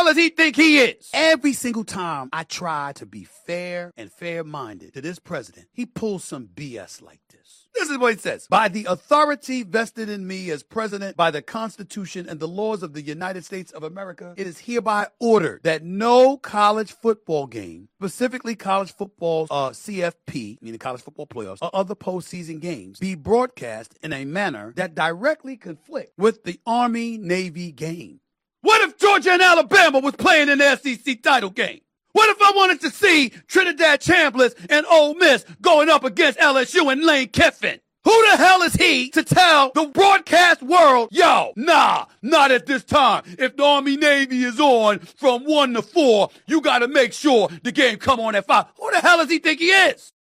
does he think he is? Every single time I try to be fair and fair-minded to this president, he pulls some BS like this. This is what he says. By the authority vested in me as president by the Constitution and the laws of the United States of America, it is hereby ordered that no college football game, specifically college football's CFP, meaning college football playoffs, or other postseason games, be broadcast in a manner that directly conflict with the Army-Navy game. What if Georgia and Alabama was playing in the SEC title game? What if I wanted to see Trinidad Chambliss and Ole Miss going up against LSU and Lane Kiffin? Who the hell is he to tell the broadcast world, yo, nah, not at this time. If the Army-Navy is on from 1 to 4, you got to make sure the game come on at 5. Who the hell does he think he is?